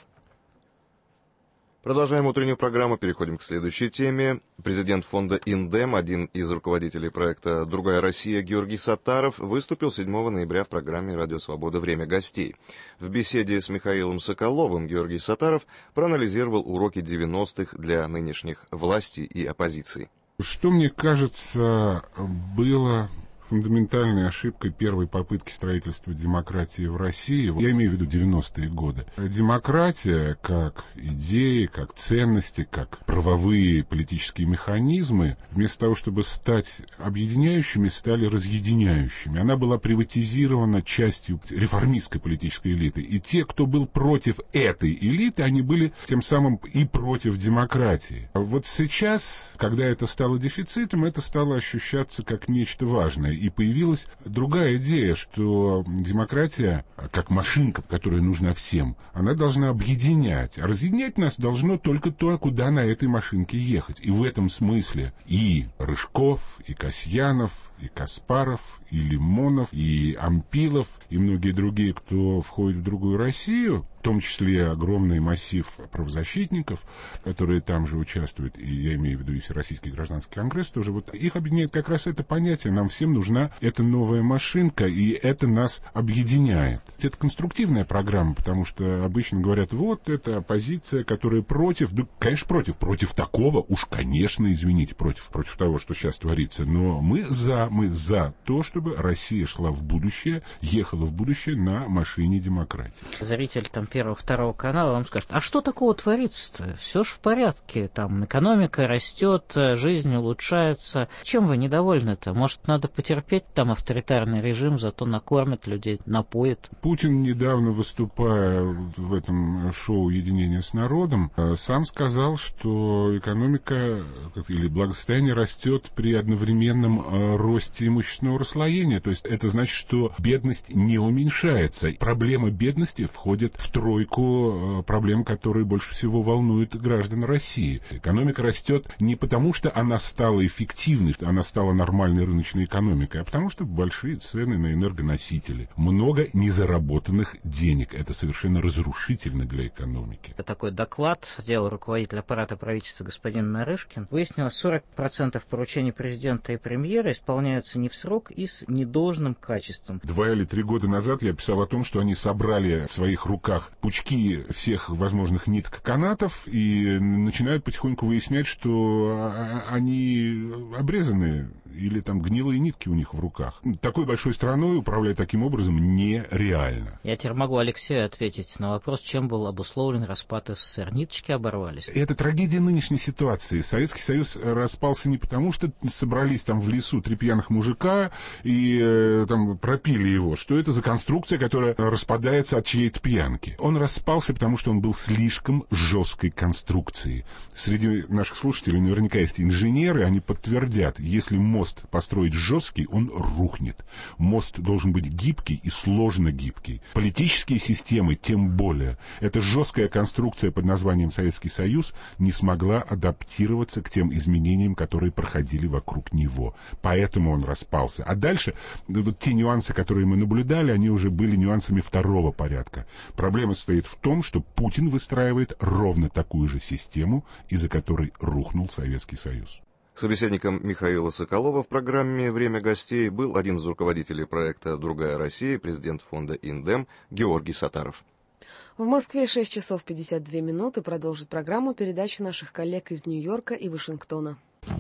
Продолжаем утреннюю программу, переходим к следующей теме. Президент фонда «Индем», один из руководителей проекта «Другая Россия» Георгий Саттаров выступил 7 ноября в программе «Радио Свобода. Время гостей». В беседе с Михаилом Соколовым Георгий Саттаров проанализировал уроки 90-х для нынешних властей и оппозиции. Что, мне кажется, было фундаментальной ошибкой первой попытки строительства демократии в России, я имею в виду 90-е годы. Демократия как идеи, как ценности, как правовые политические механизмы, вместо того, чтобы стать объединяющими, стали разъединяющими. Она была приватизирована частью реформистской политической элиты. И те, кто был против этой элиты, они были тем самым и против демократии. А вот сейчас, когда это стало дефицитом, это стало ощущаться как нечто важное. И появилась другая идея, что демократия, как машинка, которая нужна всем, она должна объединять. А разъединять нас должно только то, куда на этой машинке ехать. И в этом смысле и Рыжков, и Касьянов, и Каспаров, и Лимонов, и Ампилов, и многие другие, кто входит в другую Россию, в том числе огромный массив правозащитников, которые там же участвуют, и я имею в виду и Всероссийский гражданский конгресс тоже, вот их объединяет как раз это понятие. Нам всем нужна эта новая машинка, и это нас объединяет. Это конструктивная программа, потому что обычно говорят, вот это оппозиция, которая против, да, конечно, против такого, уж, конечно, извините, против того, что сейчас творится, но мы за то, чтобы Россия шла в будущее, ехала в будущее на машине демократии. Зритель там Первого-Второго канала вам скажет, а что такого творится-то? Все ж в порядке, там экономика растет, жизнь улучшается. Чем вы недовольны-то? Может, надо потерпеть там авторитарный режим, зато накормят людей, напоят? Путин, недавно выступая в этом шоу «Единение с народом», сам сказал, что экономика или благосостояние растет при одновременном росте имущественного расслоения. То есть это значит, что бедность не уменьшается. Проблема бедности входит в тройку проблем, которые больше всего волнуют граждан России. Экономика растет не потому, что она стала эффективной, она стала нормальной рыночной экономикой, а потому что большие цены на энергоносители, много незаработанных денег. Это совершенно разрушительно для экономики. Такой доклад сделал руководитель аппарата правительства господин Нарышкин. Выяснилось, 40% поручений президента и премьера исполняются не в срок и с недолжным качеством. 2 или 3 года назад я писал о том, что они собрали в своих руках пучки всех возможных ниток канатов и начинают потихоньку выяснять, что они обрезаны или там гнилые нитки у них в руках. Такой большой страной управлять таким образом нереально. Я теперь могу Алексею ответить на вопрос, чем был обусловлен распад СССР. Ниточки оборвались. Это трагедия нынешней ситуации. Советский Союз распался не потому, что собрались там в лесу три пьяных мужика и там пропили его, что это за конструкция, которая распадается от чьей-то пьянки. Он распался, потому что он был слишком жесткой конструкцией. Среди наших слушателей наверняка есть инженеры, они подтвердят, если мост построить жесткий, он рухнет. Мост должен быть гибкий и сложно гибкий. Политические системы тем более. Эта жесткая конструкция под названием Советский Союз не смогла адаптироваться к тем изменениям, которые проходили вокруг него. Поэтому он распался. А дальше вот те нюансы, которые мы наблюдали, они уже были нюансами второго порядка. Проблема состоит в том, что Путин выстраивает ровно такую же систему, из-за которой рухнул Советский Союз. Собеседником Михаила Соколова в программе «Время гостей» был один из руководителей проекта «Другая Россия», президент фонда «Индем» Георгий Сатаров. В Москве 6 часов 52 минуты. Продолжит программу передачи наших коллег из Нью-Йорка и Вашингтона.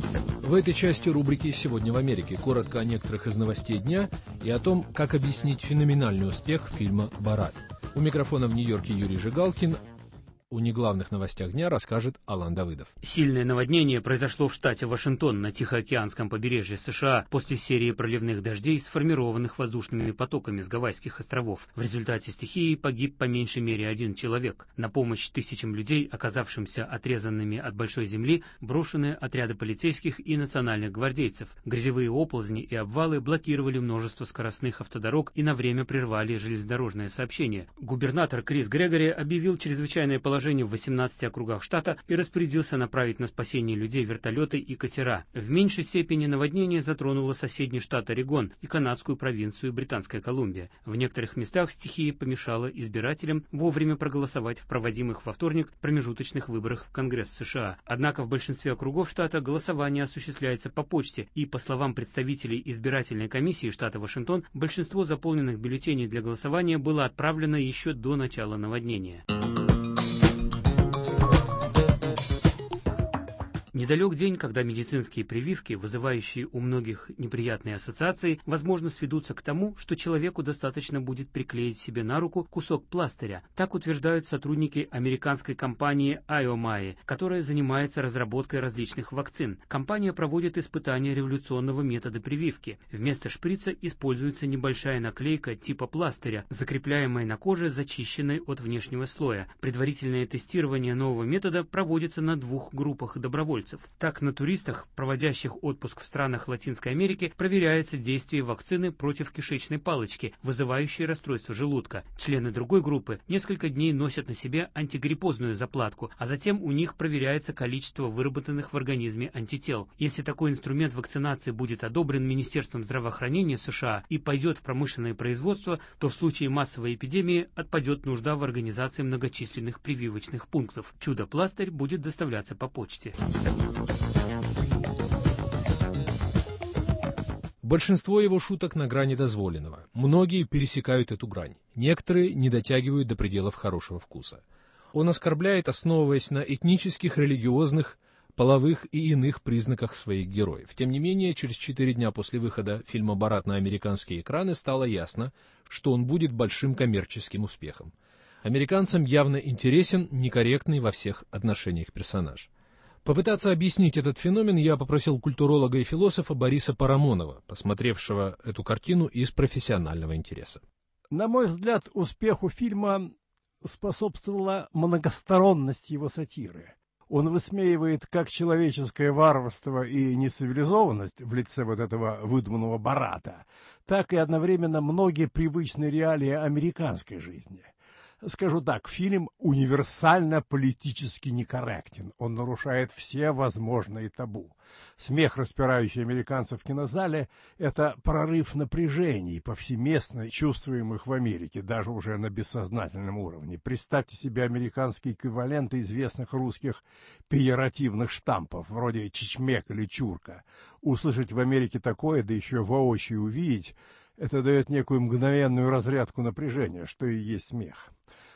В этой части рубрики «Сегодня в Америке» коротко о некоторых из новостей дня и о том, как объяснить феноменальный успех фильма «Борат». У микрофона в Нью-Йорке Юрий Жигалкин. О неглавных новостях дня расскажет Алан Давыдов. Сильное наводнение произошло в штате Вашингтон на Тихоокеанском побережье США после серии проливных дождей, сформированных воздушными потоками с Гавайских островов. В результате стихии погиб по меньшей мере 1 человек. На помощь тысячам людей, оказавшимся отрезанными от большой земли, брошены отряды полицейских и национальных гвардейцев. Грязевые оползни и обвалы блокировали множество скоростных автодорог и на время прервали железнодорожное сообщение. Губернатор Крис Грегори объявил чрезвычайное положение в 18 округах штата и распорядился направить на спасение людей вертолеты и катера. В меньшей степени наводнение затронуло соседний штат Орегон и канадскую провинцию Британская Колумбия. В некоторых местах стихия помешала избирателям вовремя проголосовать в проводимых во вторник промежуточных выборах в Конгресс США. Однако в большинстве округов штата голосование осуществляется по почте, и, по словам представителей избирательной комиссии штата Вашингтон, большинство заполненных бюллетеней для голосования было отправлено еще до начала наводнения. Недалек день, когда медицинские прививки, вызывающие у многих неприятные ассоциации, возможно, сведутся к тому, что человеку достаточно будет приклеить себе на руку кусок пластыря. Так утверждают сотрудники американской компании IOMAE, которая занимается разработкой различных вакцин. Компания проводит испытания революционного метода прививки. Вместо шприца используется небольшая наклейка типа пластыря, закрепляемая на коже, зачищенной от внешнего слоя. Предварительное тестирование нового метода проводится на 2 группах добровольцев. Так, на туристах, проводящих отпуск в странах Латинской Америки, проверяется действие вакцины против кишечной палочки, вызывающей расстройство желудка. Члены другой группы несколько дней носят на себе антигриппозную заплатку, а затем у них проверяется количество выработанных в организме антител. Если такой инструмент вакцинации будет одобрен Министерством здравоохранения США и пойдет в промышленное производство, то в случае массовой эпидемии отпадет нужда в организации многочисленных прививочных пунктов. Чудо-пластырь будет доставляться по почте. Большинство его шуток на грани дозволенного. Многие пересекают эту грань. Некоторые не дотягивают до пределов хорошего вкуса. Он оскорбляет, основываясь на этнических, религиозных, половых и иных признаках своих героев. Тем не менее, через 4 дня после выхода фильма «Борат» на американские экраны стало ясно, что он будет большим коммерческим успехом. Американцам явно интересен некорректный во всех отношениях персонаж. Попытаться объяснить этот феномен я попросил культуролога и философа Бориса Парамонова, посмотревшего эту картину из профессионального интереса. На мой взгляд, успеху фильма способствовала многосторонность его сатиры. Он высмеивает как человеческое варварство и нецивилизованность в лице вот этого выдуманного Бората, так и одновременно многие привычные реалии американской жизни. Скажу так, фильм универсально политически некорректен. Он нарушает все возможные табу. Смех, распирающий американцев в кинозале, это прорыв напряжений, повсеместно чувствуемых в Америке, даже уже на бессознательном уровне. Представьте себе американские эквиваленты известных русских пеjoративных штампов, вроде «чичмек» или «чурка». Услышать в Америке такое, да еще воочию увидеть, это дает некую мгновенную разрядку напряжения, что и есть смех.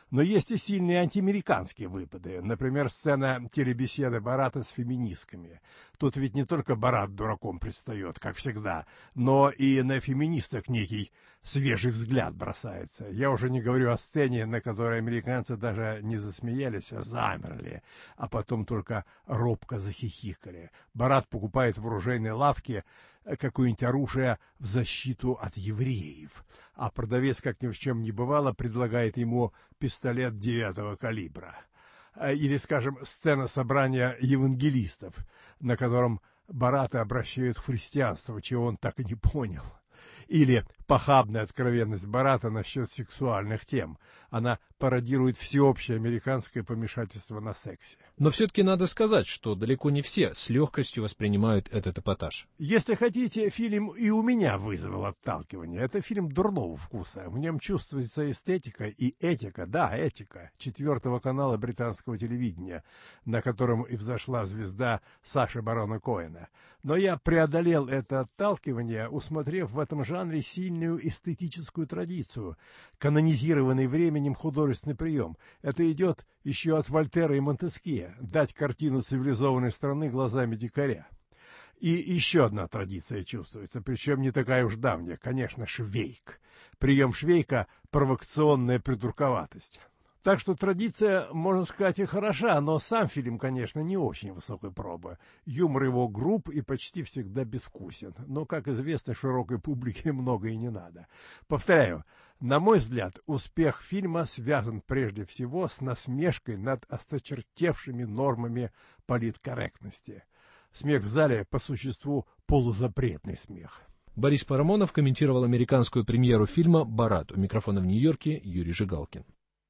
Но есть и сильные антиамериканские выпады. Например, сцена телебеседы Бората с феминистками. Тут ведь не только Борат дураком предстает, как всегда, но и на феминисток некий свежий взгляд бросается. Я уже не говорю о сцене, на которой американцы даже не засмеялись, а замерли, а потом только робко захихикали. Борат покупает в оружейной лавке какое-нибудь оружие в защиту от евреев, а продавец, как ни в чем не бывало, предлагает ему пистолет 9-го калибра. Или, скажем, сцена собрания евангелистов, на котором Бората обращают в христианство, чего он так и не понял. Или похабная откровенность Бората насчет сексуальных тем. Она пародирует всеобщее американское помешательство на сексе. Но все-таки надо сказать, что далеко не все с легкостью воспринимают этот эпатаж. Если хотите, фильм и у меня вызвал отталкивание. Это фильм дурного вкуса. В нем чувствуется эстетика и этика, да, этика, 4-го канала британского телевидения, на котором и взошла звезда Саши Барона Коэна. Но я преодолел это отталкивание, усмотрев в этом жанре сильную эстетическую традицию, канонизированный временем художественный прием. Это идет еще от Вольтера и Монтескье — дать картину цивилизованной страны глазами дикаря. И еще одна традиция чувствуется, причем не такая уж давняя, конечно, Швейк. Прием Швейка — провокационная придурковатость. Так что традиция, можно сказать, и хороша, но сам фильм, конечно, не очень высокой пробы. Юмор его груб и почти всегда безвкусен. Но, как известно, широкой публике много и не надо. Повторяю, на мой взгляд, успех фильма связан прежде всего с насмешкой над осточертевшими нормами политкорректности. Смех в зале, по существу, полузапретный смех. Борис Парамонов комментировал американскую премьеру фильма «Борат». У микрофона в Нью-Йорке Юрий Жигалкин.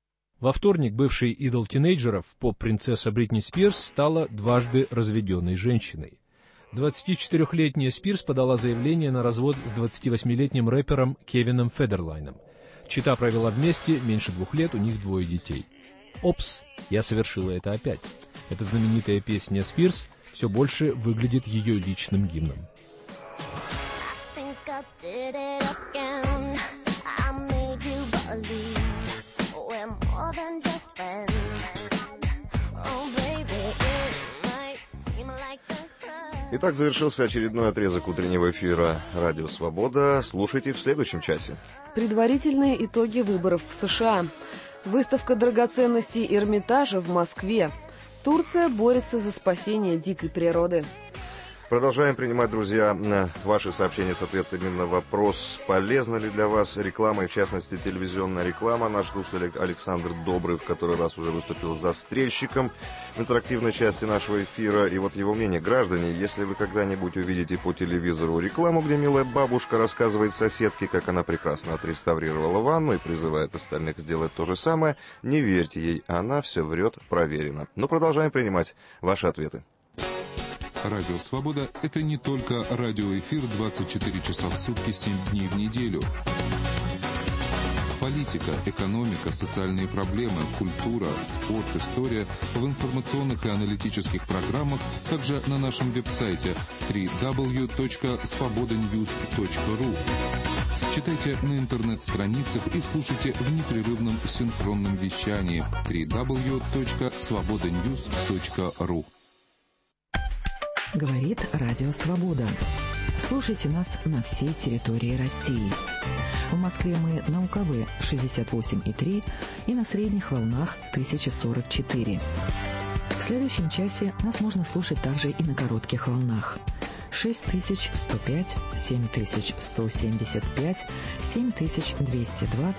Во вторник бывший идол тинейджеров, поп-принцесса Бритни Спирс, стала дважды разведенной женщиной. 24-летняя Спирс подала заявление на развод с 28-летним рэпером Кевином Федерлайном. Чета провела вместе меньше 2 лет, у них 2 детей. «Опс, я совершила это опять». Эта знаменитая песня Спирс все больше выглядит ее личным гимном. Итак, завершился очередной отрезок утреннего эфира «Радио Свобода». Слушайте в следующем часе. Предварительные итоги выборов в США. Выставка драгоценностей Эрмитажа в Москве. Турция борется за спасение дикой природы. Продолжаем принимать, друзья, ваши сообщения с ответами на вопрос, полезна ли для вас реклама, и в частности телевизионная реклама. Наш слушатель Александр Добрый в который раз уже выступил застрельщиком в интерактивной части нашего эфира. И вот его мнение: граждане, если вы когда-нибудь увидите по телевизору рекламу, где милая бабушка рассказывает соседке, как она прекрасно отреставрировала ванну и призывает остальных сделать то же самое, не верьте ей, она все врет, проверено. Но продолжаем принимать ваши ответы. Радио «Свобода» — это не только радиоэфир 24 часа в сутки, 7 дней в неделю. Политика, экономика, социальные проблемы, культура, спорт, история в информационных и аналитических программах, также на нашем веб-сайте www.svobodanews.ru. Читайте на интернет-страницах и слушайте в непрерывном синхронном вещании www.svobodanews.ru. Говорит Радио Свобода. Слушайте нас на всей территории России. В Москве мы на УКВ 68,3 и на средних волнах 1044. В следующем часе нас можно слушать также и на коротких волнах. 6105, 7175, 7220